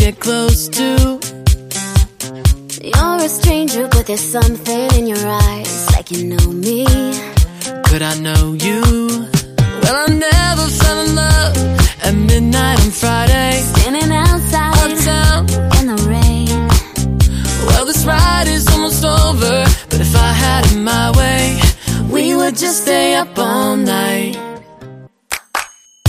get close to. You're a stranger, but there's something in your eyes, like you know me. Could I know you? Well, I never fell in love at midnight on Friday, Standing outside uptown in the rain. Well, this ride is almost over, but if I had it my way, we would just stay up all